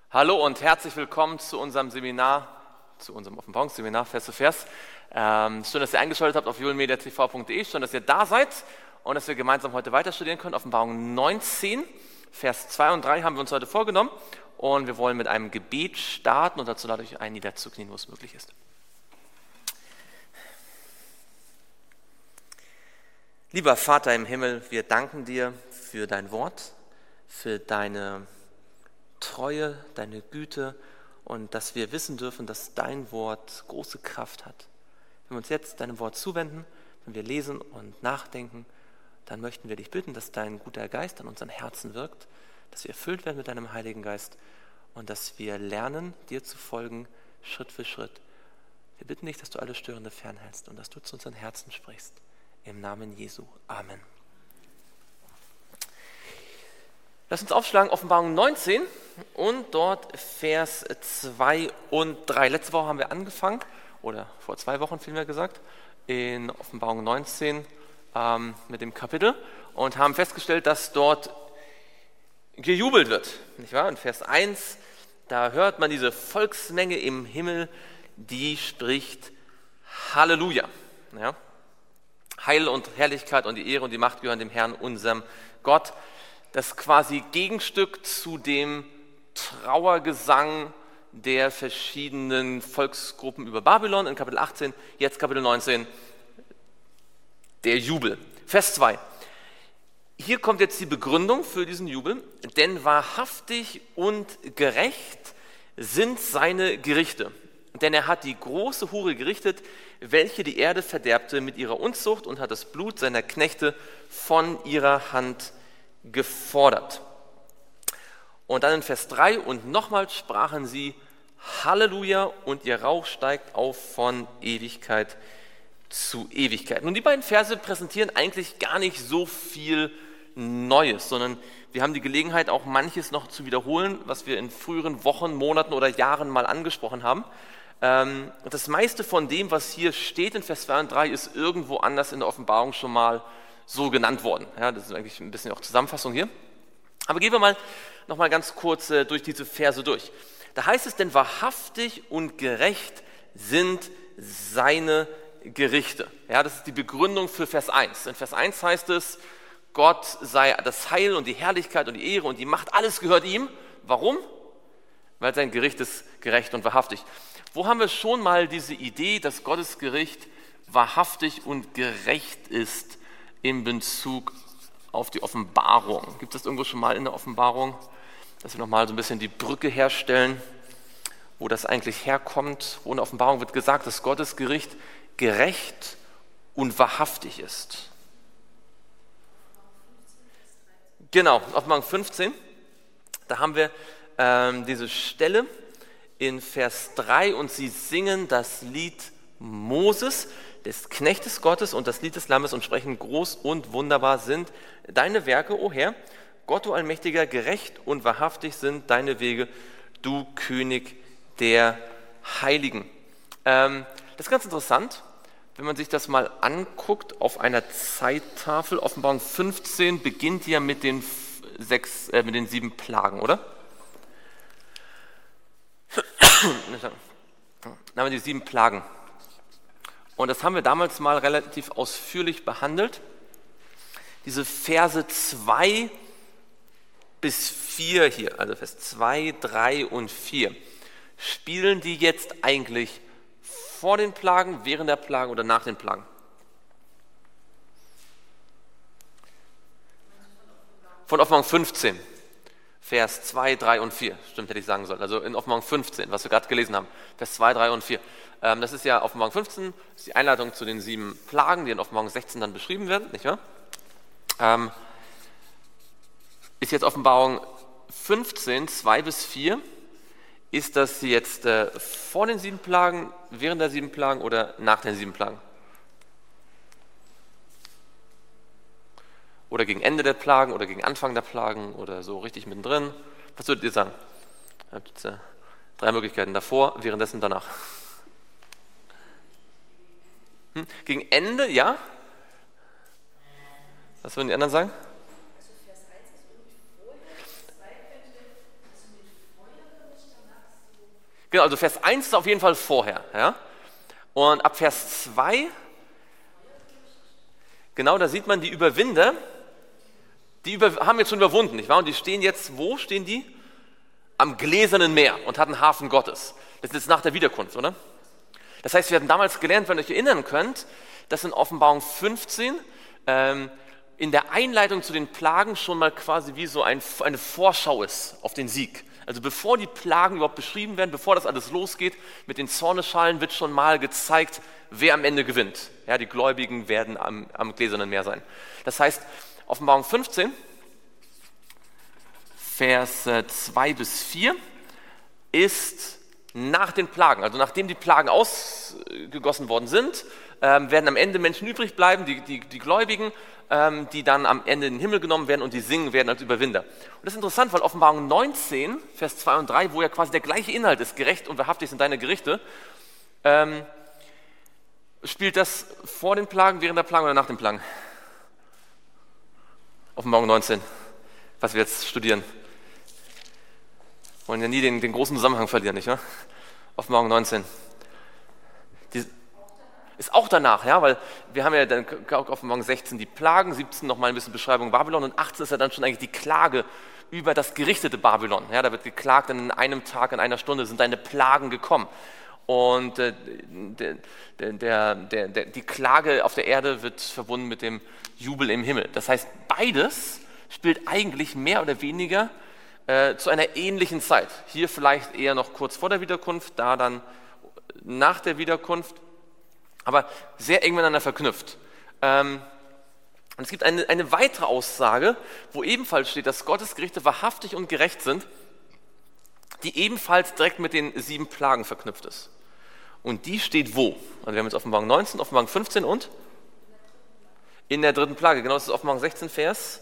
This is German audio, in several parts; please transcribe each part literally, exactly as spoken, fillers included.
Hallo und herzlich willkommen zu unserem Seminar, zu unserem Offenbarungsseminar Vers zu Vers. Ähm, schön, dass ihr eingeschaltet habt auf julenmediatv punkt de, schön, dass ihr da seid und dass wir gemeinsam heute weiter studieren können. Offenbarung neunzehn, Vers zwei und drei haben wir uns heute vorgenommen und wir wollen mit einem Gebet starten und dazu lade ich euch ein, niederzuknien, wo es möglich ist. Lieber Vater im Himmel, wir danken dir für dein Wort, für deine Treue, deine Güte und dass wir wissen dürfen, dass dein Wort große Kraft hat. Wenn wir uns jetzt deinem Wort zuwenden, wenn wir lesen und nachdenken, dann möchten wir dich bitten, dass dein guter Geist an unseren Herzen wirkt, dass wir erfüllt werden mit deinem Heiligen Geist und dass wir lernen, dir zu folgen, Schritt für Schritt. Wir bitten dich, dass du alle Störende fernhältst und dass du zu unseren Herzen sprichst. Im Namen Jesu. Amen. Lass uns aufschlagen, Offenbarung neunzehn und dort Vers zwei und drei. Letzte Woche haben wir angefangen, oder vor zwei Wochen vielmehr gesagt, in Offenbarung neunzehn ähm, mit dem Kapitel und haben festgestellt, dass dort gejubelt wird. Nicht wahr? In Vers eins, da hört man diese Volksmenge im Himmel, die spricht Halleluja. Ja? Heil und Herrlichkeit und die Ehre und die Macht gehören dem Herrn, unserem Gott. Das quasi Gegenstück zu dem Trauergesang der verschiedenen Volksgruppen über Babylon in Kapitel achtzehn, jetzt Kapitel neunzehn, der Jubel. Vers zwei. Hier kommt jetzt die Begründung für diesen Jubel, denn wahrhaftig und gerecht sind seine Gerichte. Denn er hat die große Hure gerichtet, welche die Erde verderbte mit ihrer Unzucht und hat das Blut seiner Knechte von ihrer Hand gefordert. Und dann in Vers drei, und nochmals sprachen sie Halleluja und ihr Rauch steigt auf von Ewigkeit zu Ewigkeit. Nun, die beiden Verse präsentieren eigentlich gar nicht so viel Neues, sondern wir haben die Gelegenheit, auch manches noch zu wiederholen, was wir in früheren Wochen, Monaten oder Jahren mal angesprochen haben. Das meiste von dem, was hier steht in Vers zwei und drei, ist irgendwo anders in der Offenbarung schon mal so genannt worden. Ja, das ist eigentlich ein bisschen auch Zusammenfassung hier. Aber gehen wir mal noch mal ganz kurz äh, durch diese Verse durch. Da heißt es, denn wahrhaftig und gerecht sind seine Gerichte. Ja, das ist die Begründung für Vers eins. In Vers eins heißt es, Gott sei das Heil und die Herrlichkeit und die Ehre und die Macht, alles gehört ihm. Warum? Weil sein Gericht ist gerecht und wahrhaftig. Wo haben wir schon mal diese Idee, dass Gottes Gericht wahrhaftig und gerecht ist in Bezug auf die Offenbarung? Gibt es das irgendwo schon mal in der Offenbarung, dass wir nochmal so ein bisschen die Brücke herstellen, wo das eigentlich herkommt? Wo in der Offenbarung wird gesagt, dass Gottes Gericht gerecht und wahrhaftig ist. Genau, Offenbarung fünfzehn, da haben wir ähm, diese Stelle in Vers drei und sie singen das Lied Moses, des Knechtes Gottes und das Lied des Lammes und sprechen, groß und wunderbar sind deine Werke, o Herr, Gott, du Allmächtiger, gerecht und wahrhaftig sind deine Wege, du König der Heiligen. Ähm, das ist ganz interessant, wenn man sich das mal anguckt auf einer Zeittafel. Offenbarung fünfzehn beginnt ja mit den, sechs, äh, mit den sieben Plagen, oder? Dann haben wir die sieben Plagen. Und das haben wir damals mal relativ ausführlich behandelt. Diese Verse zwei bis vier hier, also Vers zwei, drei und vier, spielen die jetzt eigentlich vor den Plagen, während der Plagen oder nach den Plagen? Von Offenbarung fünfzehn. Vers zwei, drei und vier, stimmt, hätte ich sagen sollen. Also in Offenbarung fünfzehn, was wir gerade gelesen haben. Vers zwei, drei und vier. Ähm, das ist ja Offenbarung fünfzehn, das ist die Einleitung zu den sieben Plagen, die in Offenbarung sechzehn dann beschrieben werden, nicht wahr? Ähm, ist jetzt Offenbarung fünfzehn, zwei bis vier, ist das jetzt äh, vor den sieben Plagen, während der sieben Plagen oder nach den sieben Plagen? Oder gegen Ende der Plagen oder gegen Anfang der Plagen oder so richtig mittendrin? Was würdet ihr sagen? Ihr habt jetzt, äh, drei Möglichkeiten, davor, währenddessen, danach. Hm? Gegen Ende, ja? Was würden die anderen sagen? Also Vers eins ist irgendwie vorher, Vers zwei könnte also mit Feuer Genau, also Vers eins ist auf jeden Fall vorher. Ja? Und ab Vers zwei, genau, da sieht man die Überwinder, die über, haben jetzt schon überwunden, nicht wahr? Und die stehen jetzt, wo stehen die? Am gläsernen Meer und hatten Hafen Gottes. Das ist jetzt nach der Wiederkunft, oder? Das heißt, wir hatten damals gelernt, wenn ihr euch erinnern könnt, dass in Offenbarung fünfzehn ähm, in der Einleitung zu den Plagen schon mal quasi wie so ein, eine Vorschau ist auf den Sieg. Also bevor die Plagen überhaupt beschrieben werden, bevor das alles losgeht, mit den Zornesschalen wird schon mal gezeigt, wer am Ende gewinnt. Ja, die Gläubigen werden am, am gläsernen Meer sein. Das heißt, Offenbarung fünfzehn, Vers zwei bis vier ist nach den Plagen, also nachdem die Plagen ausgegossen worden sind, ähm, werden am Ende Menschen übrig bleiben, die, die, die Gläubigen, ähm, die dann am Ende in den Himmel genommen werden und die singen werden als Überwinder. Und das ist interessant, weil Offenbarung neunzehn, Vers zwei und drei, wo ja quasi der gleiche Inhalt ist, gerecht und wahrhaftig sind deine Gerichte, ähm, spielt das vor den Plagen, während der Plagen oder nach den Plagen? Offenbarung neunzehn, was wir jetzt studieren. Wollen ja nie den, den großen Zusammenhang verlieren, nicht wahr? Offenbarung neunzehn. Die ist auch danach, ja, weil wir haben ja dann Offenbarung sechzehn die Plagen, siebzehn nochmal ein bisschen Beschreibung Babylon und achtzehn ist ja dann schon eigentlich die Klage über das gerichtete Babylon. Ja, da wird geklagt, in einem Tag, in einer Stunde sind deine Plagen gekommen. Und äh, der, der, der, der, die Klage auf der Erde wird verbunden mit dem Jubel im Himmel. Das heißt, beides spielt eigentlich mehr oder weniger äh, zu einer ähnlichen Zeit. Hier vielleicht eher noch kurz vor der Wiederkunft, da dann nach der Wiederkunft, aber sehr eng miteinander verknüpft. Ähm, und es gibt eine, eine weitere Aussage, wo ebenfalls steht, dass Gottes Gerichte wahrhaftig und gerecht sind, die ebenfalls direkt mit den sieben Plagen verknüpft ist. Und die steht wo? Also wir haben jetzt Offenbarung neunzehn, Offenbarung fünfzehn und in der dritten Plage. Genau, das ist Offenbarung sechzehn, Vers,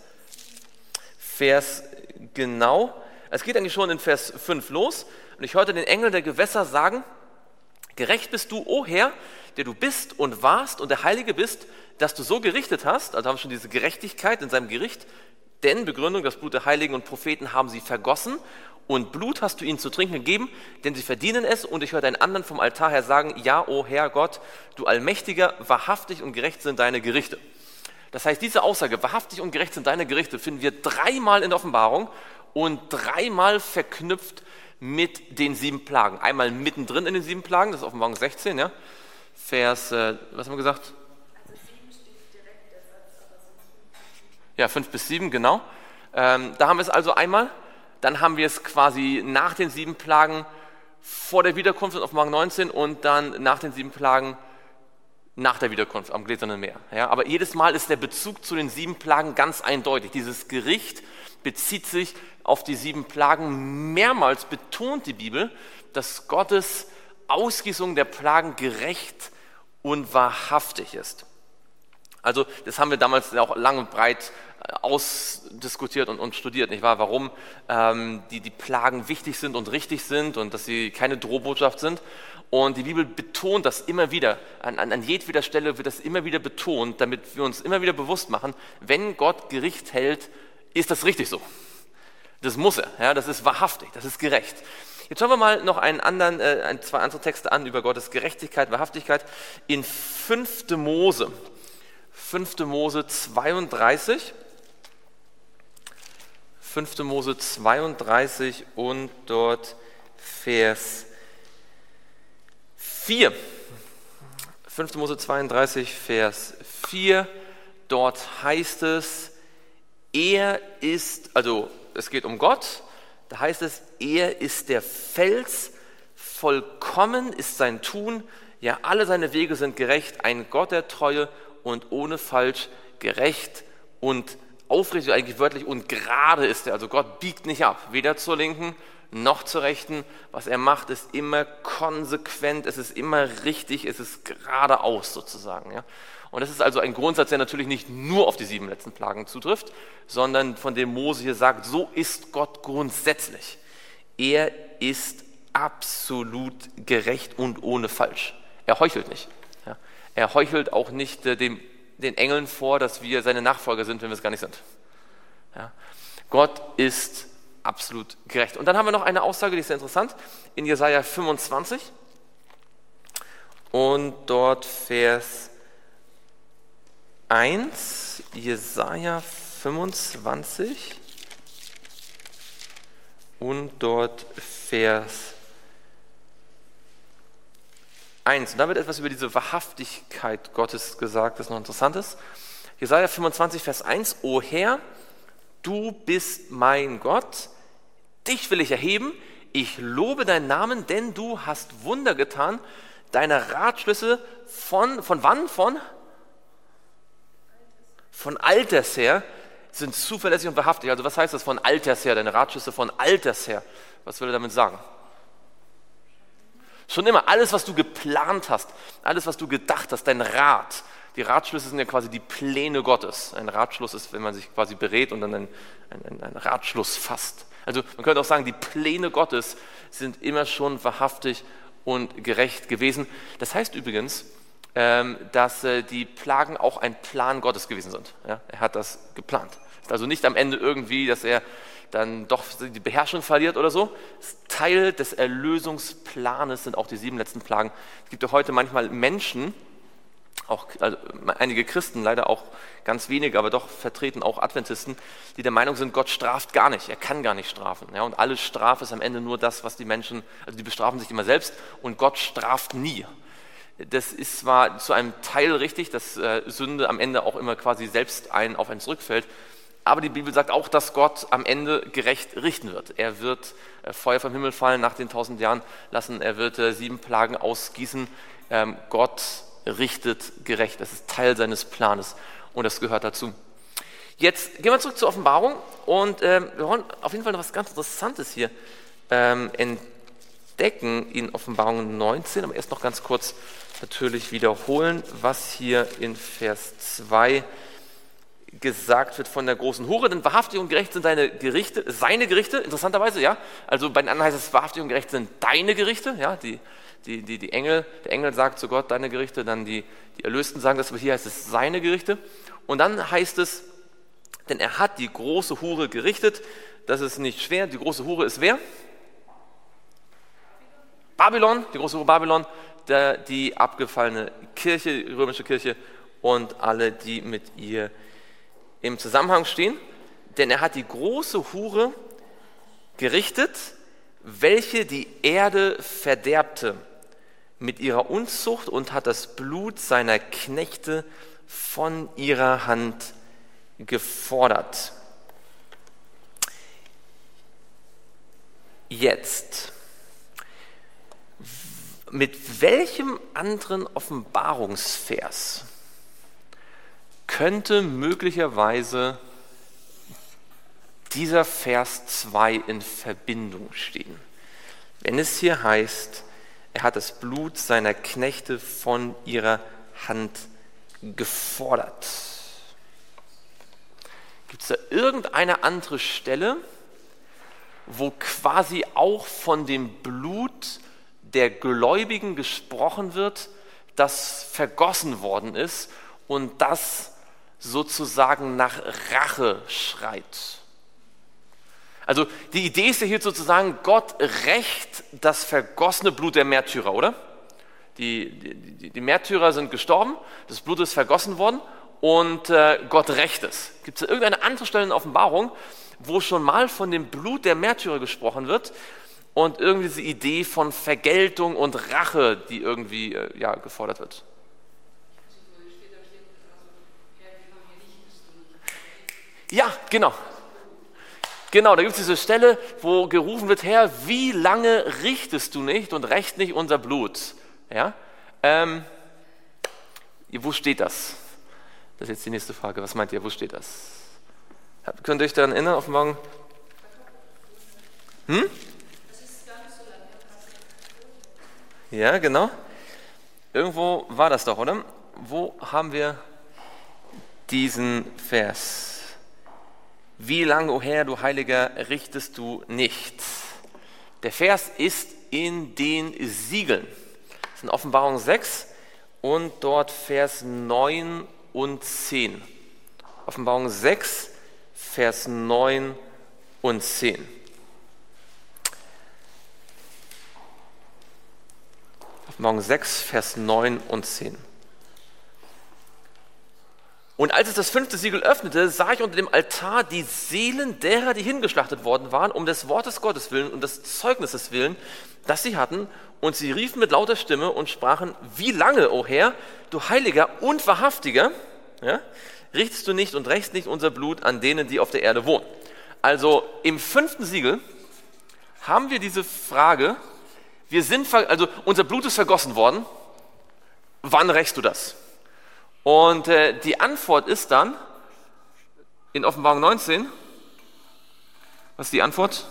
Vers genau. Es geht eigentlich schon in Vers fünf los. Und ich hörte den Engel der Gewässer sagen, gerecht bist du, o Herr, der du bist und warst und der Heilige bist, dass du so gerichtet hast, also haben wir schon diese Gerechtigkeit in seinem Gericht, denn Begründung, das Blut der Heiligen und Propheten haben sie vergossen und Blut hast du ihnen zu trinken gegeben, denn sie verdienen es. Und ich hörte einen anderen vom Altar her sagen, ja, o Herr Gott, du Allmächtiger, wahrhaftig und gerecht sind deine Gerichte. Das heißt, diese Aussage, wahrhaftig und gerecht sind deine Gerichte, finden wir dreimal in der Offenbarung und dreimal verknüpft mit den sieben Plagen. Einmal mittendrin in den sieben Plagen, das ist Offenbarung sechzehn, ja, Vers, äh, was haben wir gesagt? Also sieben steht direkt der Satz, aber sonst Ja, fünf bis sieben, genau. Ähm, da haben wir es also einmal. Dann haben wir es quasi nach den sieben Plagen vor der Wiederkunft in Offenbarung neunzehn und dann nach den sieben Plagen nach der Wiederkunft am gläsernen Meer. Ja, aber jedes Mal ist der Bezug zu den sieben Plagen ganz eindeutig. Dieses Gericht bezieht sich auf die sieben Plagen. Mehrmals betont die Bibel, dass Gottes Ausgießung der Plagen gerecht und wahrhaftig ist. Also das haben wir damals auch lang und breit ausdiskutiert und, und studiert, nicht wahr? Warum ähm, die, die Plagen wichtig sind und richtig sind und dass sie keine Drohbotschaft sind. Und die Bibel betont das immer wieder, an, an, an jedweder Stelle wird das immer wieder betont, damit wir uns immer wieder bewusst machen, wenn Gott Gericht hält, ist das richtig so. Das muss er, ja, das ist wahrhaftig, das ist gerecht. Jetzt schauen wir mal noch einen anderen, äh, ein, zwei andere Texte an über Gottes Gerechtigkeit, Wahrhaftigkeit in fünfte Mose. fünfte Mose zweiunddreißig. fünfte Mose zweiunddreißig und dort Vers vier. fünfte Mose zweiunddreißig, Vers vier. Dort heißt es, er ist, also es geht um Gott, da heißt es, er ist der Fels, vollkommen ist sein Tun, ja alle seine Wege sind gerecht, ein Gott der Treue und ohne Falsch, gerecht und aufrichtig, eigentlich wörtlich und gerade ist er. Also Gott biegt nicht ab, weder zur Linken noch zur Rechten. Was er macht, ist immer konsequent, es ist immer richtig, es ist geradeaus sozusagen. Ja? Und das ist also ein Grundsatz, der natürlich nicht nur auf die sieben letzten Plagen zutrifft, sondern von dem Mose hier sagt, so ist Gott grundsätzlich. Er ist absolut gerecht und ohne Falsch. Er heuchelt nicht. Ja? Er heuchelt auch nicht äh, dem, den Engeln vor, dass wir seine Nachfolger sind, wenn wir es gar nicht sind. Ja? Gott ist absolut gerecht. Und dann haben wir noch eine Aussage, die ist sehr interessant, in Jesaja fünfundzwanzig und dort Vers eins, Jesaja fünfundzwanzig und dort Vers eins. Und da wird etwas über diese Wahrhaftigkeit Gottes gesagt, das noch interessant ist. Jesaja fünfundzwanzig, Vers eins, O Herr, du bist mein Gott, dich will ich erheben, ich lobe deinen Namen, denn du hast Wunder getan, deine Ratschlüsse von, von wann? Von? Von Alters her sind zuverlässig und wahrhaftig. Also was heißt das von Alters her, deine Ratschlüsse von Alters her? Was will er damit sagen? Schon immer, alles, was du geplant hast, alles, was du gedacht hast, dein Rat. Die Ratschlüsse sind ja quasi die Pläne Gottes. Ein Ratschluss ist, wenn man sich quasi berät und dann einen, einen, einen Ratschluss fasst. Also man könnte auch sagen, die Pläne Gottes sind immer schon wahrhaftig und gerecht gewesen. Das heißt übrigens, ähm, dass äh, die Plagen auch ein Plan Gottes gewesen sind. Ja? Er hat das geplant. Ist also nicht am Ende irgendwie, dass er dann doch die Beherrschung verliert oder so. Teil des Erlösungsplanes sind auch die sieben letzten Plagen. Es gibt ja heute manchmal Menschen, auch also einige Christen, leider auch ganz wenige, aber doch vertreten auch Adventisten, die der Meinung sind, Gott straft gar nicht, er kann gar nicht strafen. Ja, und alle Strafe ist am Ende nur das, was die Menschen, also die bestrafen sich immer selbst und Gott straft nie. Das ist zwar zu einem Teil richtig, dass äh, Sünde am Ende auch immer quasi selbst ein, auf einen zurückfällt, aber die Bibel sagt auch, dass Gott am Ende gerecht richten wird. Er wird äh, Feuer vom Himmel fallen nach den tausend Jahren lassen, er wird äh, sieben Plagen ausgießen. Ähm, Gott richtet gerecht, das ist Teil seines Planes und das gehört dazu. Jetzt gehen wir zurück zur Offenbarung und ähm, wir wollen auf jeden Fall noch was ganz Interessantes hier ähm, entdecken in Offenbarung neunzehn, aber erst noch ganz kurz natürlich wiederholen, was hier in Vers zwei gesagt wird von der großen Hure, denn wahrhaftig und gerecht sind deine Gerichte, seine Gerichte, interessanterweise, ja, also bei den anderen heißt es, wahrhaftig und gerecht sind deine Gerichte, ja, die Die, die, die Engel, der Engel sagt zu Gott, deine Gerichte, dann die, die Erlösten sagen das, aber hier heißt es seine Gerichte. Und dann heißt es, denn er hat die große Hure gerichtet, das ist nicht schwer, die große Hure ist wer? Babylon, die große Hure Babylon, der, die abgefallene Kirche, die römische Kirche und alle, die mit ihr im Zusammenhang stehen. Denn er hat die große Hure gerichtet, welche die Erde verderbte mit ihrer Unzucht und hat das Blut seiner Knechte von ihrer Hand gefordert. Jetzt, mit welchem anderen Offenbarungsvers könnte möglicherweise dieser Vers zwei in Verbindung stehen? Wenn es hier heißt, er hat das Blut seiner Knechte von ihrer Hand gefordert. Gibt es da irgendeine andere Stelle, wo quasi auch von dem Blut der Gläubigen gesprochen wird, das vergossen worden ist und das sozusagen nach Rache schreit? Also die Idee ist ja hier sozusagen, Gott rächt das vergossene Blut der Märtyrer, oder? Die, die, die Märtyrer sind gestorben, das Blut ist vergossen worden und äh, Gott rächt es. Gibt es da irgendeine andere Stelle in der Offenbarung, wo schon mal von dem Blut der Märtyrer gesprochen wird und irgendwie diese Idee von Vergeltung und Rache, die irgendwie äh, ja, gefordert wird? Ja, genau. Genau, da gibt es diese Stelle, wo gerufen wird, Herr, wie lange richtest du nicht und rächt nicht unser Blut? Ja? Ähm, wo steht das? Das ist jetzt die nächste Frage. Was meint ihr, wo steht das? Könnt ihr euch daran erinnern, Offenbarung? Hm? Ja, genau. Irgendwo war das doch, oder? Wo haben wir diesen Vers? Wie lange, o Herr, du Heiliger, richtest du nicht? Der Vers ist in den Siegeln. Das ist in Offenbarung sechs und dort Vers neun und zehn. Offenbarung sechs, Vers neun und zehn. Offenbarung sechs, Vers neun und zehn. Und als es das fünfte Siegel öffnete, sah ich unter dem Altar die Seelen derer, die hingeschlachtet worden waren, um des Wortes Gottes willen und des Zeugnisses willen, das sie hatten. Und sie riefen mit lauter Stimme und sprachen: Wie lange, o Herr, du Heiliger und Wahrhaftiger, ja, richtest du nicht und rächst nicht unser Blut an denen, die auf der Erde wohnen? Also im fünften Siegel haben wir diese Frage, wir sind, also unser Blut ist vergossen worden, wann rächst du das? Und äh, die Antwort ist dann in Offenbarung neunzehn, was ist die Antwort?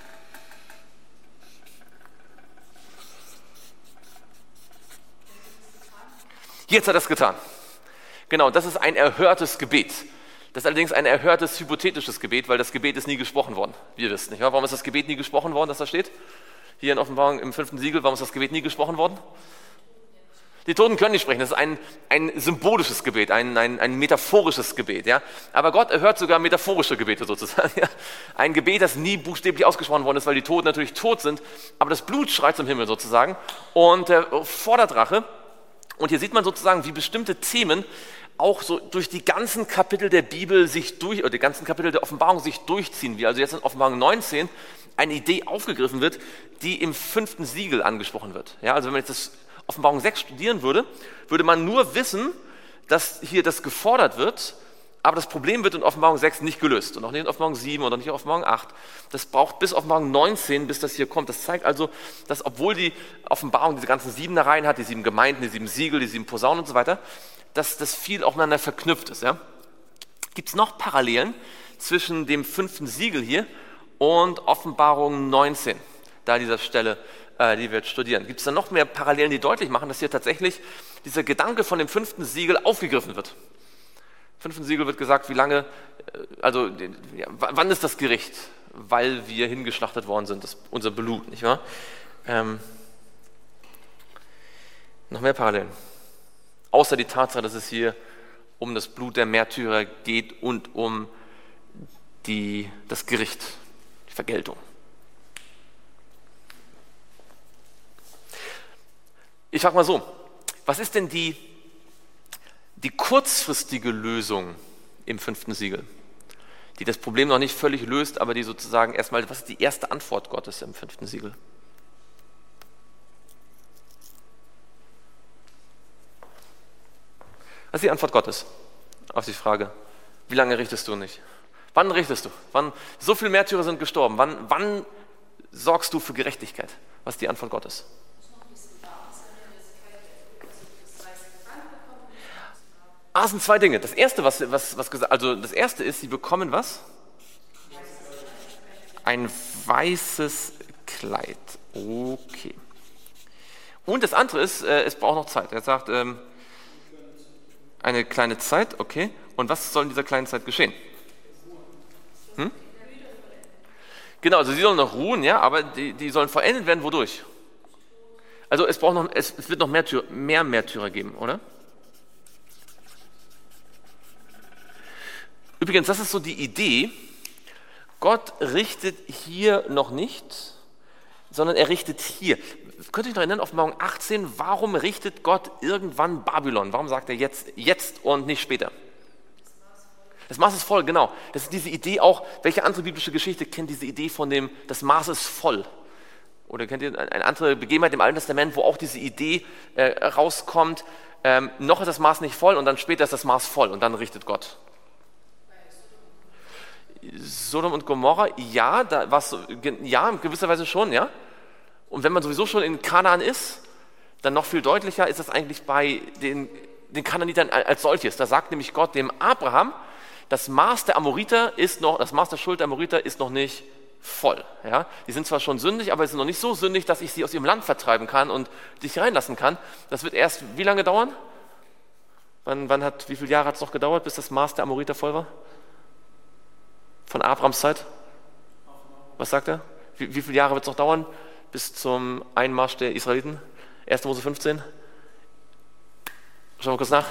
Jetzt hat er es getan. Genau, das ist ein erhörtes Gebet. Das ist allerdings ein erhörtes hypothetisches Gebet, weil das Gebet ist nie gesprochen worden. Wie ihr wisst, nicht wahr? Warum ist das Gebet nie gesprochen worden, dass da steht? Hier in Offenbarung im fünften Siegel, warum ist das Gebet nie gesprochen worden? Die Toten können nicht sprechen, das ist ein, ein symbolisches Gebet, ein, ein, ein metaphorisches Gebet. Ja? Aber Gott erhört sogar metaphorische Gebete sozusagen. Ja? Ein Gebet, das nie buchstäblich ausgesprochen worden ist, weil die Toten natürlich tot sind, aber das Blut schreit zum Himmel sozusagen und äh, vor der Drache. Und hier sieht man sozusagen, wie bestimmte Themen auch so durch die ganzen Kapitel der Bibel sich durch, oder die ganzen Kapitel der Offenbarung sich durchziehen, wie also jetzt in Offenbarung neunzehn eine Idee aufgegriffen wird, die im fünften Siegel angesprochen wird. Ja, also wenn man jetzt das Offenbarung sechs studieren würde, würde man nur wissen, dass hier das gefordert wird, aber das Problem wird in Offenbarung sechs nicht gelöst und auch nicht in Offenbarung sieben oder nicht in Offenbarung acht. Das braucht bis Offenbarung neunzehn, bis das hier kommt. Das zeigt also, dass obwohl die Offenbarung diese ganzen Siebenereien hat, die sieben Gemeinden, die sieben Siegel, die sieben Posaunen und so weiter, dass das viel auch miteinander verknüpft ist. Ja? Gibt es noch Parallelen zwischen dem fünften Siegel hier und Offenbarung neunzehn, da an dieser Stelle, äh, die wir jetzt studieren? Gibt es da noch mehr Parallelen, die deutlich machen, dass hier tatsächlich dieser Gedanke von dem fünften Siegel aufgegriffen wird? Im fünften Siegel wird gesagt, wie lange, also ja, wann ist das Gericht? Weil wir hingeschlachtet worden sind, das, unser Blut, nicht wahr? Ähm, noch mehr Parallelen. Außer die Tatsache, dass es hier um das Blut der Märtyrer geht und um die, das Gericht, die Vergeltung. Ich frage mal so, was ist denn die, die kurzfristige Lösung im fünften Siegel, die das Problem noch nicht völlig löst, aber die sozusagen erstmal, was ist die erste Antwort Gottes im fünften Siegel? Was ist die Antwort Gottes auf die Frage, wie lange richtest du nicht? Wann richtest du? Wann, so viele Märtyrer sind gestorben. Wann, wann sorgst du für Gerechtigkeit? Was ist die Antwort Gottes? Ah, es sind zwei Dinge. Das erste, was, was, was gesagt, also das erste ist, sie bekommen was? Ein weißes Kleid. Okay. Und das andere ist, äh, es braucht noch Zeit. Er sagt, ähm, eine kleine Zeit, okay. Und was soll in dieser kleinen Zeit geschehen? Hm? Genau, also sie sollen noch ruhen, ja, aber die, die sollen vollendet werden, wodurch? Also es braucht noch, es, es wird noch mehr, Tür, mehr Märtyrer geben, oder? Übrigens, das ist so die Idee, Gott richtet hier noch nicht, sondern er richtet hier. Könnt ihr euch noch erinnern, Offenbarung achtzehn, warum richtet Gott irgendwann Babylon? Warum sagt er jetzt, jetzt und nicht später? Das Maß ist voll, genau. Das ist diese Idee auch, welche andere biblische Geschichte kennt diese Idee von dem, das Maß ist voll? Oder kennt ihr eine andere Begebenheit im Alten Testament, wo auch diese Idee äh, rauskommt, ähm, noch ist das Maß nicht voll und dann später ist das Maß voll und dann richtet Gott. Sodom und Gomorra, ja, da war's, ja, in gewisser Weise schon, ja. Und wenn man sowieso schon in Kanaan ist, dann noch viel deutlicher ist das eigentlich bei den, den Kanaanitern als solches. Da sagt nämlich Gott dem Abraham, das Maß der Amoriter ist noch, das Maß der Schuld der Amoriter ist noch nicht voll. Ja? Die sind zwar schon sündig, aber sie sind noch nicht so sündig, dass ich sie aus ihrem Land vertreiben kann und dich reinlassen kann. Das wird erst wie lange dauern? Wann, wann hat, wie viele Jahre hat es noch gedauert, bis das Maß der Amoriter voll war? Von Abrahams Zeit? Was sagt er? Wie, wie viele Jahre wird es noch dauern bis zum Einmarsch der Israeliten? erster Mose fünfzehn. Schauen wir kurz nach.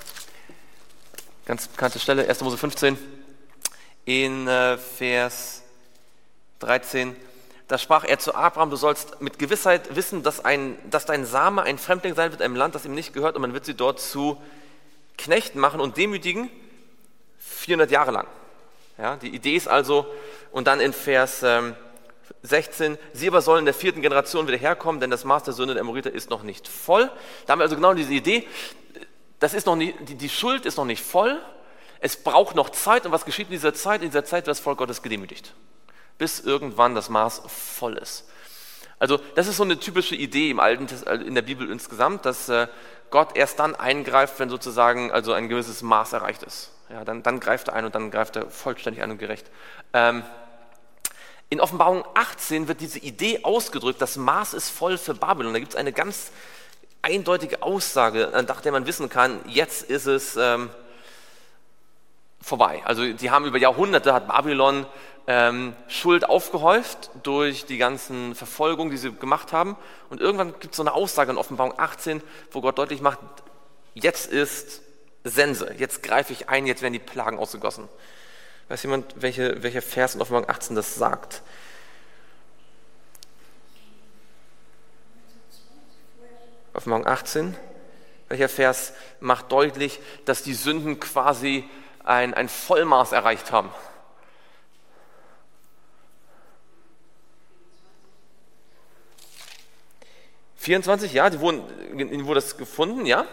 Ganz bekannte Stelle, erster Mose fünfzehn, in äh, Vers dreizehn. da sprach er zu Abraham, du sollst mit Gewissheit wissen, dass, ein, dass dein Same ein Fremdling sein wird in einem Land, das ihm nicht gehört, und man wird sie dort zu Knechten machen und demütigen vierhundert Jahre lang. Ja, die Idee ist also, und dann in Vers ähm, sechzehn, sie aber sollen in der vierten Generation wieder herkommen, denn das Maß der Sünde der Amoriter ist noch nicht voll. Da haben wir also genau diese Idee, das ist noch nicht, die, die Schuld ist noch nicht voll, es braucht noch Zeit, und was geschieht in dieser Zeit? In dieser Zeit wird das Volk Gottes gedemütigt, bis irgendwann das Maß voll ist. Also das ist so eine typische Idee im Alten, in der Bibel insgesamt, dass äh, Gott erst dann eingreift, wenn sozusagen also ein gewisses Maß erreicht ist. Ja, dann, dann greift er ein und dann greift er vollständig ein und gerecht. Ähm, in Offenbarung achtzehn wird diese Idee ausgedrückt, das Maß ist voll für Babylon. Da gibt es eine ganz eindeutige Aussage, nach der man wissen kann, jetzt ist es ähm, vorbei. Also die haben über Jahrhunderte, hat Babylon ähm, Schuld aufgehäuft durch die ganzen Verfolgungen, die sie gemacht haben. Und irgendwann gibt es so eine Aussage in Offenbarung achtzehn, wo Gott deutlich macht, jetzt ist Sense, jetzt greife ich ein, jetzt werden die Plagen ausgegossen. Weiß jemand, welche, welcher Vers in Offenbarung achtzehn das sagt? Offenbarung achtzehn, welcher Vers macht deutlich, dass die Sünden quasi ein, ein Vollmaß erreicht haben? vierundzwanzig, ja, die wurden, ihnen wurde das gefunden, ja.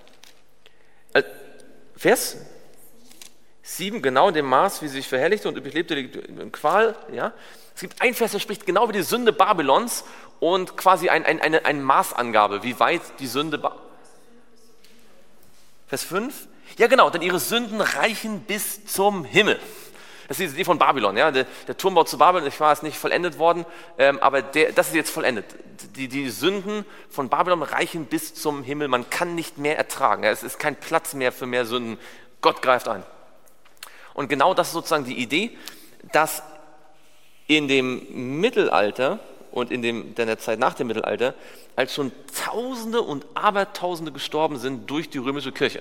Vers sieben, genau in dem Maß, wie sie sich verherrlichte und überlebte die Qual, ja. Es gibt ein Vers, der spricht genau über die Sünde Babylons und quasi ein, ein, eine, eine Maßangabe, wie weit die Sünde... Ba- Vers fünf, ja genau, denn ihre Sünden reichen bis zum Himmel. Das ist die Idee von Babylon, ja. Der, der Turmbau zu Babylon, ich war es nicht vollendet worden, ähm, aber der, das ist jetzt vollendet. Die, die Sünden von Babylon reichen bis zum Himmel, man kann nicht mehr ertragen. Ja. Es ist kein Platz mehr für mehr Sünden. Gott greift ein. Und genau das ist sozusagen die Idee, dass in dem Mittelalter und in, dem, in der Zeit nach dem Mittelalter, als schon Tausende und Abertausende gestorben sind durch die römische Kirche,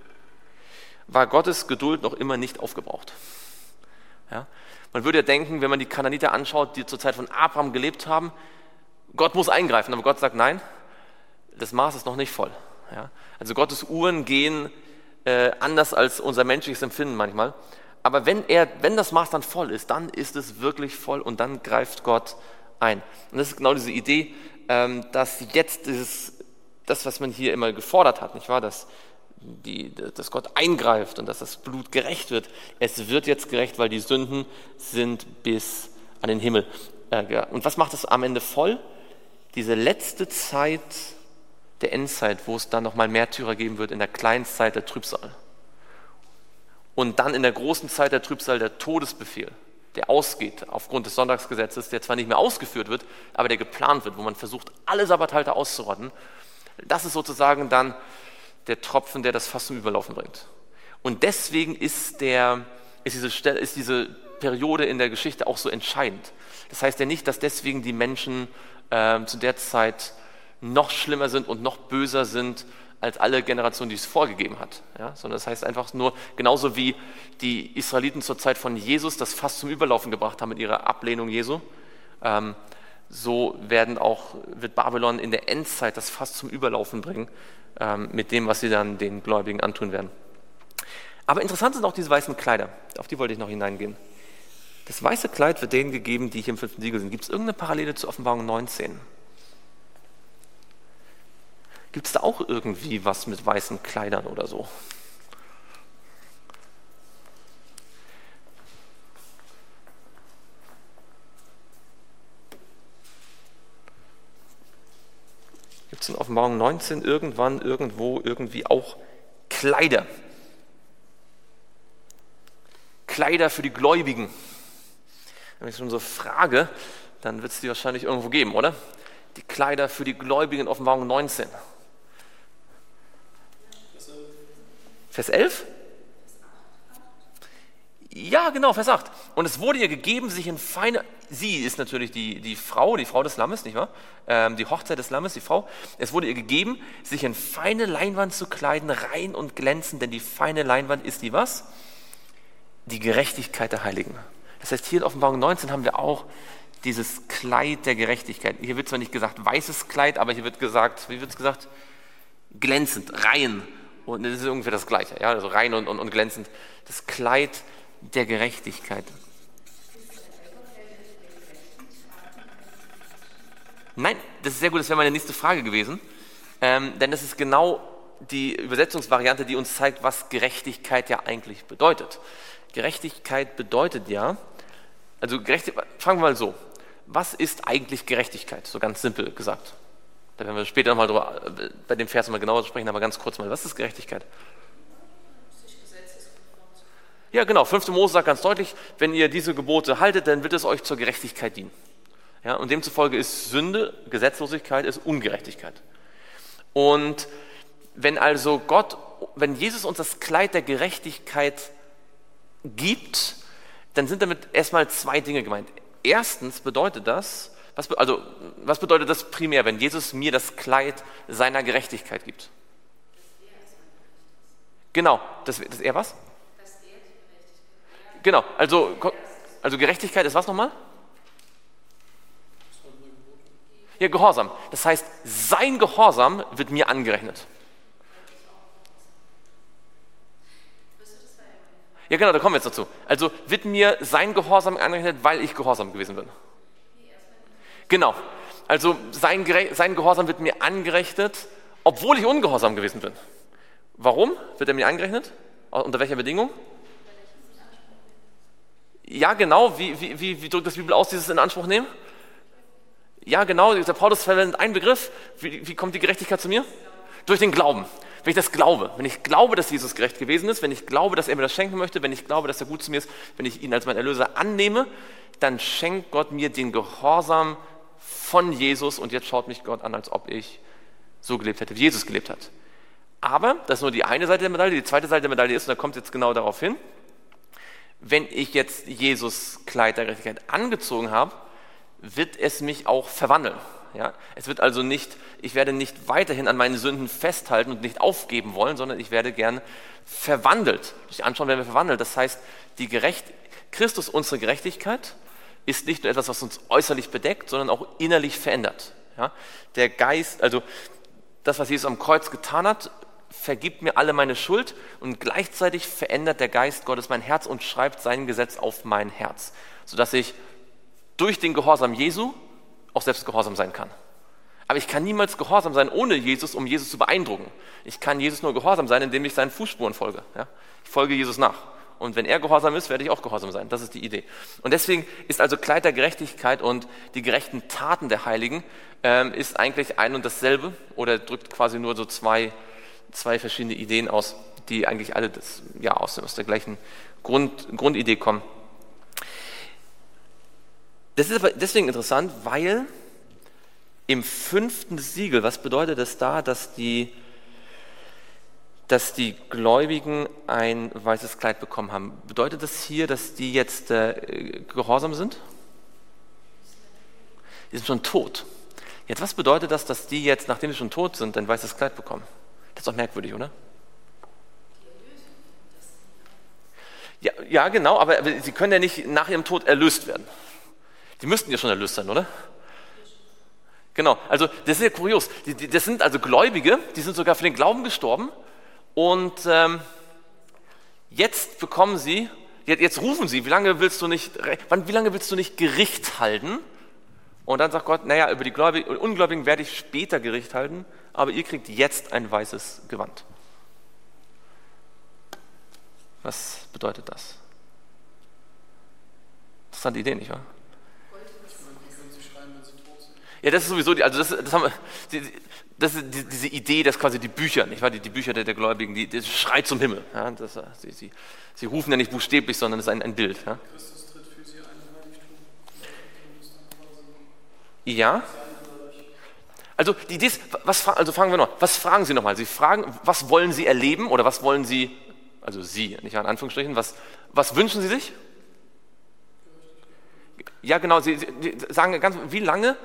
war Gottes Geduld noch immer nicht aufgebraucht. Ja? Man würde ja denken, wenn man die Kanaaniter anschaut, die zur Zeit von Abraham gelebt haben, Gott muss eingreifen, aber Gott sagt, nein, das Maß ist noch nicht voll. Ja? Also Gottes Uhren gehen äh, anders als unser menschliches Empfinden manchmal. Aber wenn, er, wenn das Maß dann voll ist, dann ist es wirklich voll und dann greift Gott ein. Und das ist genau diese Idee, ähm, dass jetzt dieses, das, was man hier immer gefordert hat, nicht wahr, dass, die, dass Gott eingreift und dass das Blut gerecht wird. Es wird jetzt gerecht, weil die Sünden sind bis an den Himmel. Äh, und was macht es am Ende voll? Diese letzte Zeit der Endzeit, wo es dann nochmal Märtyrer geben wird in der kleinen Zeit der Trübsal. Und dann in der großen Zeit der Trübsal der Todesbefehl, der ausgeht aufgrund des Sonntagsgesetzes, der zwar nicht mehr ausgeführt wird, aber der geplant wird, wo man versucht, alle Sabbathalter auszurotten. Das ist sozusagen dann der Tropfen, der das Fass zum Überlaufen bringt. Und deswegen ist, der, ist, diese, Stelle, ist diese Periode in der Geschichte auch so entscheidend. Das heißt ja nicht, dass deswegen die Menschen äh, zu der Zeit noch schlimmer sind und noch böser sind als alle Generationen, die es vorgegeben hat. Ja? Sondern das heißt einfach nur, genauso wie die Israeliten zur Zeit von Jesus das Fass zum Überlaufen gebracht haben mit ihrer Ablehnung Jesu, ähm, so werden auch, wird Babylon in der Endzeit das Fass zum Überlaufen bringen, ähm, mit dem, was sie dann den Gläubigen antun werden. Aber interessant sind auch diese weißen Kleider, auf die wollte ich noch hineingehen. Das weiße Kleid wird denen gegeben, die hier im fünften Siegel sind. Gibt es irgendeine Parallele zur Offenbarung neunzehn? Gibt es da auch irgendwie was mit weißen Kleidern oder so? Gibt es in Offenbarung neunzehn irgendwann, irgendwo, irgendwie auch Kleider? Kleider für die Gläubigen. Wenn ich schon so frage, dann wird es die wahrscheinlich irgendwo geben, oder? Die Kleider für die Gläubigen in Offenbarung neunzehn. Vers elf? Ja, genau, Vers acht. Und es wurde ihr gegeben, sich in feine, sie ist natürlich die, die Frau, die Frau des Lammes, nicht wahr? Ähm, die Hochzeit des Lammes, die Frau. Es wurde ihr gegeben, sich in feine Leinwand zu kleiden, rein und glänzend, denn die feine Leinwand ist die was? Die Gerechtigkeit der Heiligen. Das heißt, hier in Offenbarung neunzehn haben wir auch dieses Kleid der Gerechtigkeit. Hier wird zwar nicht gesagt weißes Kleid, aber hier wird gesagt, wie wird es gesagt? Glänzend, rein. Und das ist ungefähr das Gleiche, ja, also rein und, und, und glänzend. Das Kleid der Gerechtigkeit. Nein, das ist sehr gut, das wäre meine nächste Frage gewesen. Ähm, denn das ist genau die Übersetzungsvariante, die uns zeigt, was Gerechtigkeit ja eigentlich bedeutet. Gerechtigkeit bedeutet ja, also Gerechtigkeit, fangen wir mal so, was ist eigentlich Gerechtigkeit? So ganz simpel gesagt. Da werden wir später nochmal drüber, bei dem Vers nochmal genauer sprechen, aber ganz kurz mal, was ist Gerechtigkeit? Ja genau, fünfte Mose sagt ganz deutlich, wenn ihr diese Gebote haltet, dann wird es euch zur Gerechtigkeit dienen. Ja, und demzufolge ist Sünde, Gesetzlosigkeit, ist Ungerechtigkeit. Und wenn also Gott, wenn Jesus uns das Kleid der Gerechtigkeit gibt, dann sind damit erstmal zwei Dinge gemeint. Erstens bedeutet das, was, also, was bedeutet das primär, wenn Jesus mir das Kleid seiner Gerechtigkeit gibt? Genau, dass, dass er was? Genau, also, also Gerechtigkeit ist was nochmal? Ja, Gehorsam. Das heißt, sein Gehorsam wird mir angerechnet. Ja genau, da kommen wir jetzt dazu. Also wird mir sein Gehorsam angerechnet, weil ich gehorsam gewesen bin. Genau, also sein, sein Gehorsam wird mir angerechnet, obwohl ich ungehorsam gewesen bin. Warum wird er mir angerechnet? Unter welcher Bedingung? Ja genau, wie, wie, wie, wie drückt das Bibel aus, dieses in Anspruch nehmen? Ja genau, der Paulus verwendet einen Begriff. Wie, wie kommt die Gerechtigkeit zu mir? Durch den Glauben. Wenn ich das glaube, wenn ich glaube, dass Jesus gerecht gewesen ist, wenn ich glaube, dass er mir das schenken möchte, wenn ich glaube, dass er gut zu mir ist, wenn ich ihn als meinen Erlöser annehme, dann schenkt Gott mir den Gehorsam von Jesus und jetzt schaut mich Gott an, als ob ich so gelebt hätte, wie Jesus gelebt hat. Aber, das ist nur die eine Seite der Medaille, die zweite Seite der Medaille ist, und da kommt es jetzt genau darauf hin, wenn ich jetzt Jesus Kleid der Gerechtigkeit angezogen habe, wird es mich auch verwandeln. Ja, es wird also nicht, ich werde nicht weiterhin an meinen Sünden festhalten und nicht aufgeben wollen, sondern ich werde gern verwandelt. Durch Anschauen werden wir verwandelt. Das heißt, die Gerecht, Christus, unsere Gerechtigkeit, ist nicht nur etwas, was uns äußerlich bedeckt, sondern auch innerlich verändert. Ja, der Geist, also das, was Jesus am Kreuz getan hat, vergibt mir alle meine Schuld und gleichzeitig verändert der Geist Gottes mein Herz und schreibt sein Gesetz auf mein Herz, sodass ich durch den Gehorsam Jesu auch selbst gehorsam sein kann. Aber ich kann niemals gehorsam sein ohne Jesus, um Jesus zu beeindrucken. Ich kann Jesus nur gehorsam sein, indem ich seinen Fußspuren folge. Ja? Ich folge Jesus nach. Und wenn er gehorsam ist, werde ich auch gehorsam sein. Das ist die Idee. Und deswegen ist also Kleid der Gerechtigkeit und die gerechten Taten der Heiligen ähm, ist eigentlich ein und dasselbe oder drückt quasi nur so zwei, zwei verschiedene Ideen aus, die eigentlich alle das, ja, aus, aus der gleichen Grund, Grundidee kommen. Das ist aber deswegen interessant, weil im fünften Siegel, was bedeutet das da, dass die, dass die Gläubigen ein weißes Kleid bekommen haben? Bedeutet das hier, dass die jetzt äh, gehorsam sind? Die sind schon tot. Jetzt, was bedeutet das, dass die jetzt, nachdem sie schon tot sind, ein weißes Kleid bekommen? Das ist doch merkwürdig, oder? Ja, ja genau, aber, aber sie können ja nicht nach ihrem Tod erlöst werden. Die müssten ja schon erlöst sein, oder? Genau, also das ist ja kurios. Die, die, das sind also Gläubige, die sind sogar für den Glauben gestorben und ähm, jetzt bekommen sie, jetzt, jetzt rufen sie, wie lange willst du nicht, wann, wie lange willst du nicht Gericht halten? Und dann sagt Gott, naja, über die Gläubigen, Ungläubigen werde ich später Gericht halten, aber ihr kriegt jetzt ein weißes Gewand. Was bedeutet das? Interessante Idee, nicht wahr? Ja, das ist sowieso, die, also das, das, haben wir, das ist die, diese Idee, dass quasi die Bücher, nicht wahr, die, die Bücher der, der Gläubigen, die, das schreit zum Himmel. Ja, das, sie, sie, sie rufen ja nicht buchstäblich, sondern es ist ein, ein Bild. Ja. Christus tritt für sie ein Heiligtum. Ja. Also die Idee ist, was, also fragen wir noch, was fragen Sie nochmal? Sie fragen, was wollen Sie erleben oder was wollen Sie, also Sie, nicht in Anführungsstrichen, was, was wünschen Sie sich? Ja, genau, Sie, Sie sagen ganz, wie lange?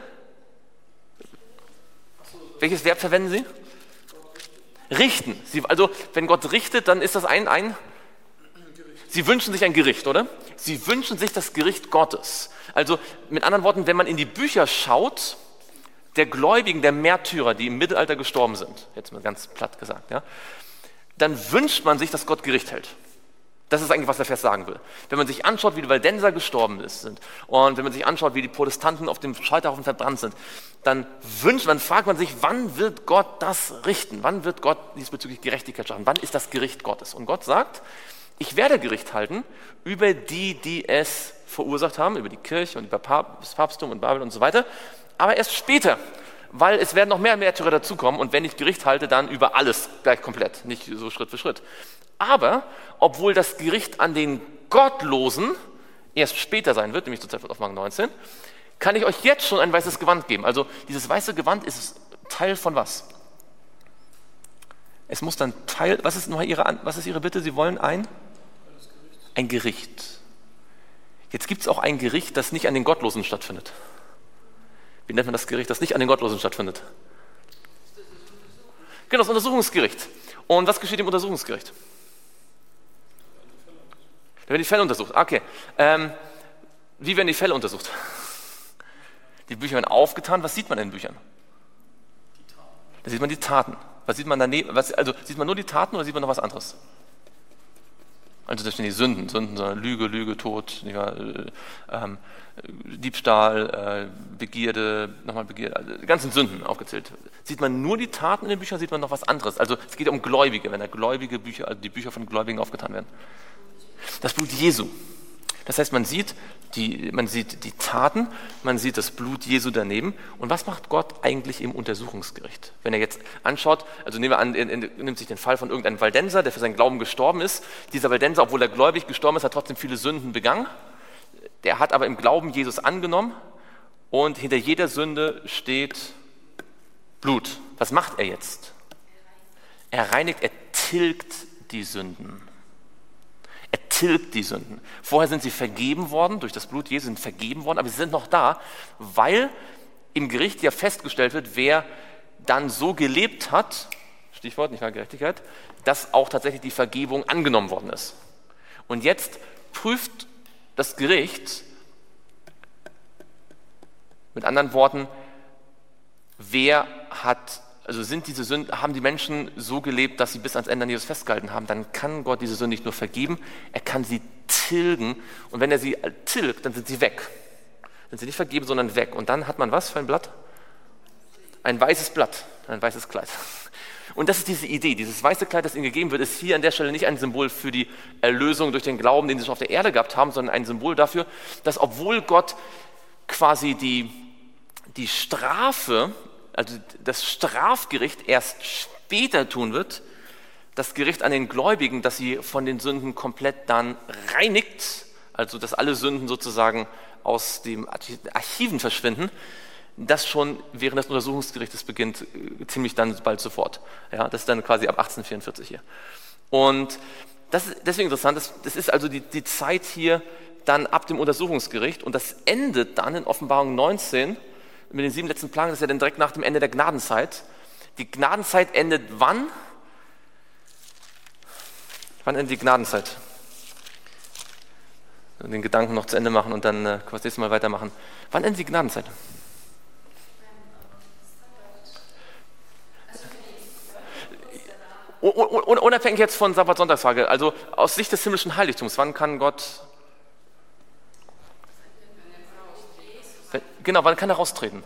Welches Verb verwenden Sie? Richten. Sie, also, wenn Gott richtet, dann ist das ein, ein... Sie wünschen sich ein Gericht, oder? Sie wünschen sich das Gericht Gottes. Also mit anderen Worten, wenn man in die Bücher schaut, der Gläubigen, der Märtyrer, die im Mittelalter gestorben sind, jetzt mal ganz platt gesagt, ja, dann wünscht man sich, dass Gott Gericht hält. Das ist eigentlich, was der Vers sagen will. Wenn man sich anschaut, wie die Waldenser gestorben sind und wenn man sich anschaut, wie die Protestanten auf dem Scheiterhaufen verbrannt sind, dann wünscht man, fragt man sich, wann wird Gott das richten? Wann wird Gott diesbezüglich Gerechtigkeit schaffen? Wann ist das Gericht Gottes? Und Gott sagt, ich werde Gericht halten über die, die es verursacht haben, über die Kirche und über das Papsttum und Babel und so weiter, aber erst später, weil es werden noch mehr Märtyrer dazukommen und wenn ich Gericht halte, dann über alles gleich komplett, nicht so Schritt für Schritt. Aber, obwohl das Gericht an den Gottlosen erst später sein wird, nämlich zur Zeit von Offenbarung neunzehn, kann ich euch jetzt schon ein weißes Gewand geben. Also dieses weiße Gewand ist Teil von was? Es muss dann Teil, was ist noch Ihre, was ist Ihre Bitte? Sie wollen ein? Ein Gericht. Jetzt gibt es auch ein Gericht, das nicht an den Gottlosen stattfindet. Wie nennt man das Gericht, das nicht an den Gottlosen stattfindet? Genau, das Untersuchungsgericht. Und was geschieht im Untersuchungsgericht? Da werden die Fälle untersucht. Okay. Ähm, wie werden die Fälle untersucht? Die Bücher werden aufgetan. Was sieht man in den Büchern? Da sieht man die Taten. Was sieht man daneben? Was, also sieht man nur die Taten oder sieht man noch was anderes? Also da stehen die Sünden. Sünden, sondern Lüge, Lüge, Tod, nicht wahr? Ähm, Diebstahl, äh, Begierde, nochmal Begierde, also die ganzen Sünden aufgezählt. Sieht man nur die Taten in den Büchern, sieht man noch was anderes. Also es geht um Gläubige, wenn da gläubige Bücher, also die Bücher von Gläubigen aufgetan werden. Das Blut Jesu. Das heißt, man sieht, die, man sieht die Taten, man sieht das Blut Jesu daneben. Und was macht Gott eigentlich im Untersuchungsgericht? Wenn er jetzt anschaut, also nehmen wir an, er, er nimmt sich den Fall von irgendeinem Waldenser, der für seinen Glauben gestorben ist. Dieser Waldenser, obwohl er gläubig gestorben ist, hat trotzdem viele Sünden begangen. Der hat aber im Glauben Jesus angenommen und hinter jeder Sünde steht Blut. Was macht er jetzt? Er reinigt, er tilgt die Sünden. Er tilgt die Sünden. Vorher sind sie vergeben worden, durch das Blut Jesu sind vergeben worden, aber sie sind noch da, weil im Gericht ja festgestellt wird, wer dann so gelebt hat, Stichwort, nicht wahr, Gerechtigkeit, dass auch tatsächlich die Vergebung angenommen worden ist. Und jetzt prüft das Gericht, mit anderen Worten, wer hat, also sind diese Sünden, haben die Menschen so gelebt, dass sie bis ans Ende an Jesus festgehalten haben, dann kann Gott diese Sünde nicht nur vergeben, er kann sie tilgen und wenn er sie tilgt, dann sind sie weg. Dann sind sie nicht vergeben, sondern weg. Und dann hat man was für ein Blatt? Ein weißes Blatt, ein weißes Kleid. Und das ist diese Idee, dieses weiße Kleid, das ihnen gegeben wird, ist hier an der Stelle nicht ein Symbol für die Erlösung durch den Glauben, den sie schon auf der Erde gehabt haben, sondern ein Symbol dafür, dass obwohl Gott quasi die, die Strafe, also das Strafgericht erst später tun wird, das Gericht an den Gläubigen, dass sie von den Sünden komplett dann reinigt, also dass alle Sünden sozusagen aus den Archiven verschwinden, das schon während des Untersuchungsgerichtes beginnt, ziemlich dann bald sofort. Ja, das ist dann quasi ab achtzehnhundertvierundvierzig hier. Und das ist deswegen interessant, das, das ist also die, die Zeit hier dann ab dem Untersuchungsgericht und das endet dann in Offenbarung neunzehn mit den sieben letzten Plagen, das ist ja dann direkt nach dem Ende der Gnadenzeit. Die Gnadenzeit endet wann? Wann endet die Gnadenzeit? Den Gedanken noch zu Ende machen und dann äh, können wir das nächste Mal weitermachen. Wann endet die Gnadenzeit? Unabhängig jetzt von Sabbat-Sonntagsfrage, also aus Sicht des himmlischen Heiligtums, wann kann Gott, genau, wann kann er raustreten?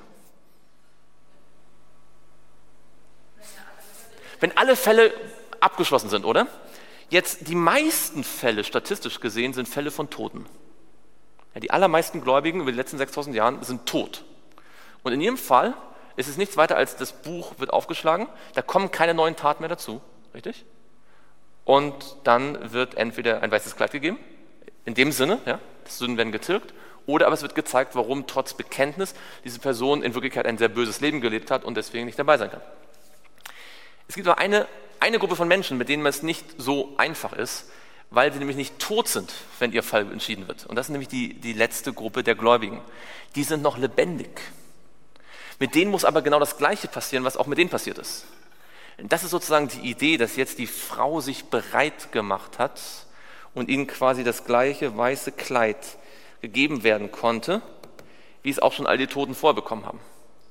Wenn alle Fälle abgeschlossen sind, oder? Jetzt, die meisten Fälle, statistisch gesehen, sind Fälle von Toten. Ja, die allermeisten Gläubigen über die letzten sechstausend Jahren sind tot. Und in jedem Fall ist es nichts weiter als das Buch wird aufgeschlagen, da kommen keine neuen Taten mehr dazu. Richtig? Und dann wird entweder ein weißes Kleid gegeben, in dem Sinne, ja, die Sünden werden getilgt, oder aber es wird gezeigt, warum trotz Bekenntnis diese Person in Wirklichkeit ein sehr böses Leben gelebt hat und deswegen nicht dabei sein kann. Es gibt aber eine, eine Gruppe von Menschen, mit denen es nicht so einfach ist, weil sie nämlich nicht tot sind, wenn ihr Fall entschieden wird. Und das ist nämlich die, die letzte Gruppe der Gläubigen. Die sind noch lebendig. Mit denen muss aber genau das Gleiche passieren, was auch mit denen passiert ist. Das ist sozusagen die Idee, dass jetzt die Frau sich bereit gemacht hat und ihnen quasi das gleiche weiße Kleid gegeben werden konnte, wie es auch schon all die Toten vorher bekommen haben.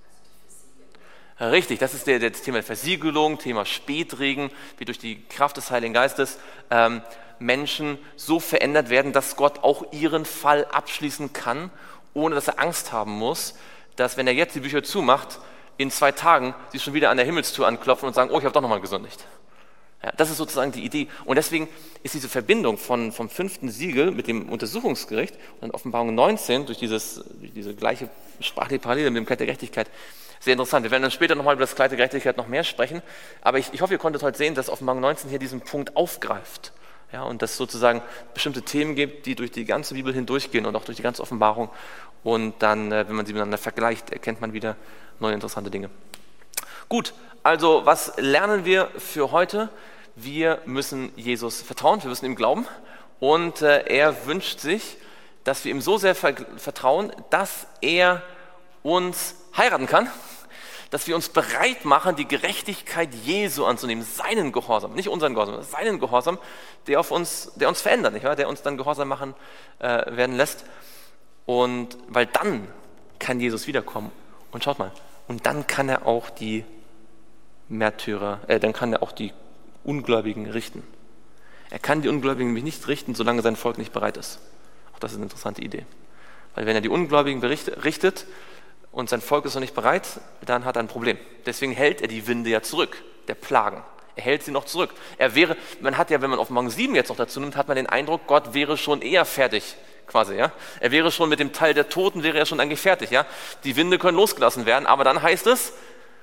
Richtig, das ist der, das Thema Versiegelung, Thema Spätregen, wie durch die Kraft des Heiligen Geistes ähm, Menschen so verändert werden, dass Gott auch ihren Fall abschließen kann, ohne dass er Angst haben muss, dass, wenn er jetzt die Bücher zumacht, in zwei Tagen sie schon wieder an der Himmelstür anklopfen und sagen, oh, ich habe doch nochmal gesündigt. Ja, das ist sozusagen die Idee. Und deswegen ist diese Verbindung von, vom fünften Siegel mit dem Untersuchungsgericht und in Offenbarung neunzehn durch, dieses, durch diese gleiche sprachliche Parallele mit dem Kleid der Gerechtigkeit sehr interessant. Wir werden dann später nochmal über das Kleid der Gerechtigkeit noch mehr sprechen. Aber ich, ich hoffe, ihr konntet heute sehen, dass Offenbarung neunzehn hier diesen Punkt aufgreift. Ja, und dass es sozusagen bestimmte Themen gibt, die durch die ganze Bibel hindurchgehen und auch durch die ganze Offenbarung. Und dann, wenn man sie miteinander vergleicht, erkennt man wieder neue interessante Dinge. Gut, also was lernen wir für heute? Wir müssen Jesus vertrauen, wir müssen ihm glauben. Und äh, er wünscht sich, dass wir ihm so sehr ver- vertrauen, dass er uns heiraten kann, dass wir uns bereit machen, die Gerechtigkeit Jesu anzunehmen, seinen Gehorsam, nicht unseren Gehorsam, sondern seinen Gehorsam, der, auf uns, der uns verändert, nicht wahr? Der uns dann Gehorsam machen äh, werden lässt. Und weil dann kann Jesus wiederkommen. Und schaut mal, und dann kann er auch die Märtyrer, äh, dann kann er auch die Ungläubigen richten. Er kann die Ungläubigen nämlich nicht richten, solange sein Volk nicht bereit ist. Auch das ist eine interessante Idee. Weil wenn er die Ungläubigen berichtet, richtet und sein Volk ist noch nicht bereit, dann hat er ein Problem. Deswegen hält er die Winde ja zurück, der Plagen. Er hält sie noch zurück. Er wäre, man hat ja, wenn man Offenbarung sieben jetzt noch dazu nimmt, hat man den Eindruck, Gott wäre schon eher fertig, quasi, ja. Er wäre schon mit dem Teil der Toten, wäre er schon eigentlich fertig, ja. Die Winde können losgelassen werden, aber dann heißt es,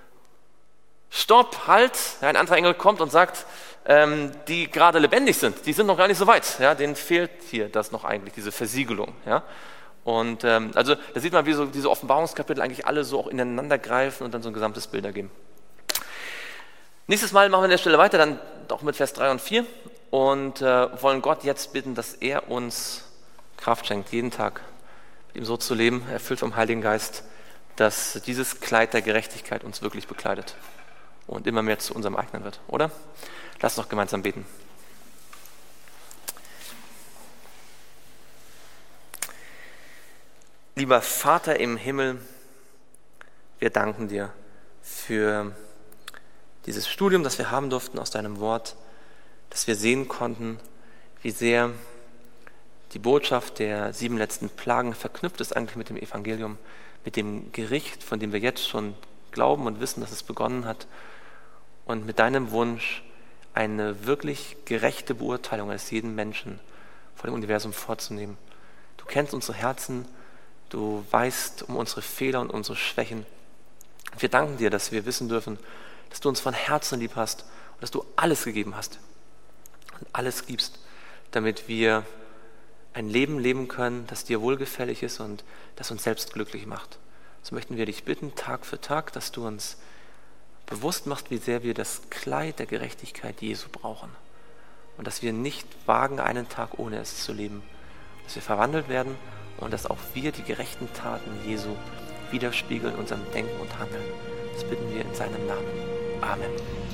Stopp, halt, ja, ein anderer Engel kommt und sagt, ähm, die gerade lebendig sind, die sind noch gar nicht so weit, ja, denen fehlt hier das noch eigentlich, diese Versiegelung, ja. Und ähm, also da sieht man, wie so diese Offenbarungskapitel eigentlich alle so auch ineinander greifen und dann so ein gesamtes Bild ergeben. Nächstes Mal machen wir an der Stelle weiter, dann auch mit Vers drei und vier und äh, wollen Gott jetzt bitten, dass er uns Kraft schenkt, jeden Tag mit ihm so zu leben, erfüllt vom Heiligen Geist, dass dieses Kleid der Gerechtigkeit uns wirklich bekleidet und immer mehr zu unserem eigenen wird, oder? Lass uns noch gemeinsam beten. Lieber Vater im Himmel, wir danken dir für dieses Studium, das wir haben durften aus deinem Wort, dass wir sehen konnten, wie sehr die Botschaft der sieben letzten Plagen verknüpft ist eigentlich mit dem Evangelium, mit dem Gericht, von dem wir jetzt schon glauben und wissen, dass es begonnen hat, und mit deinem Wunsch, eine wirklich gerechte Beurteilung eines jeden Menschen vor dem Universum vorzunehmen. Du kennst unsere Herzen, du weißt um unsere Fehler und unsere Schwächen. Wir danken dir, dass wir wissen dürfen, dass du uns von Herzen lieb hast und dass du alles gegeben hast und alles gibst, damit wir ein Leben leben können, das dir wohlgefällig ist und das uns selbst glücklich macht. So möchten wir dich bitten, Tag für Tag, dass du uns bewusst machst, wie sehr wir das Kleid der Gerechtigkeit Jesu brauchen und dass wir nicht wagen, einen Tag ohne es zu leben, dass wir verwandelt werden und dass auch wir die gerechten Taten Jesu widerspiegeln in unserem Denken und Handeln. Das bitten wir in seinem Namen. Amen.